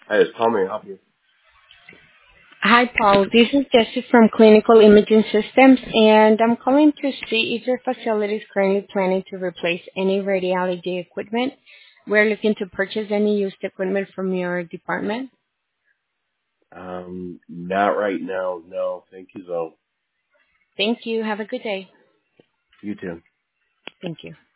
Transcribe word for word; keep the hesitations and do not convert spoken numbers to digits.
Hey, it's Tommy. How help you? Hi, Paul. This is Jessie from Clinical Imaging Systems, and I'm calling to see if your facility is currently planning to replace any radiology equipment. We're looking to purchase any used equipment from your department. Um, not right now. No, thank you though. Thank you. Have a good day. You too. Thank you.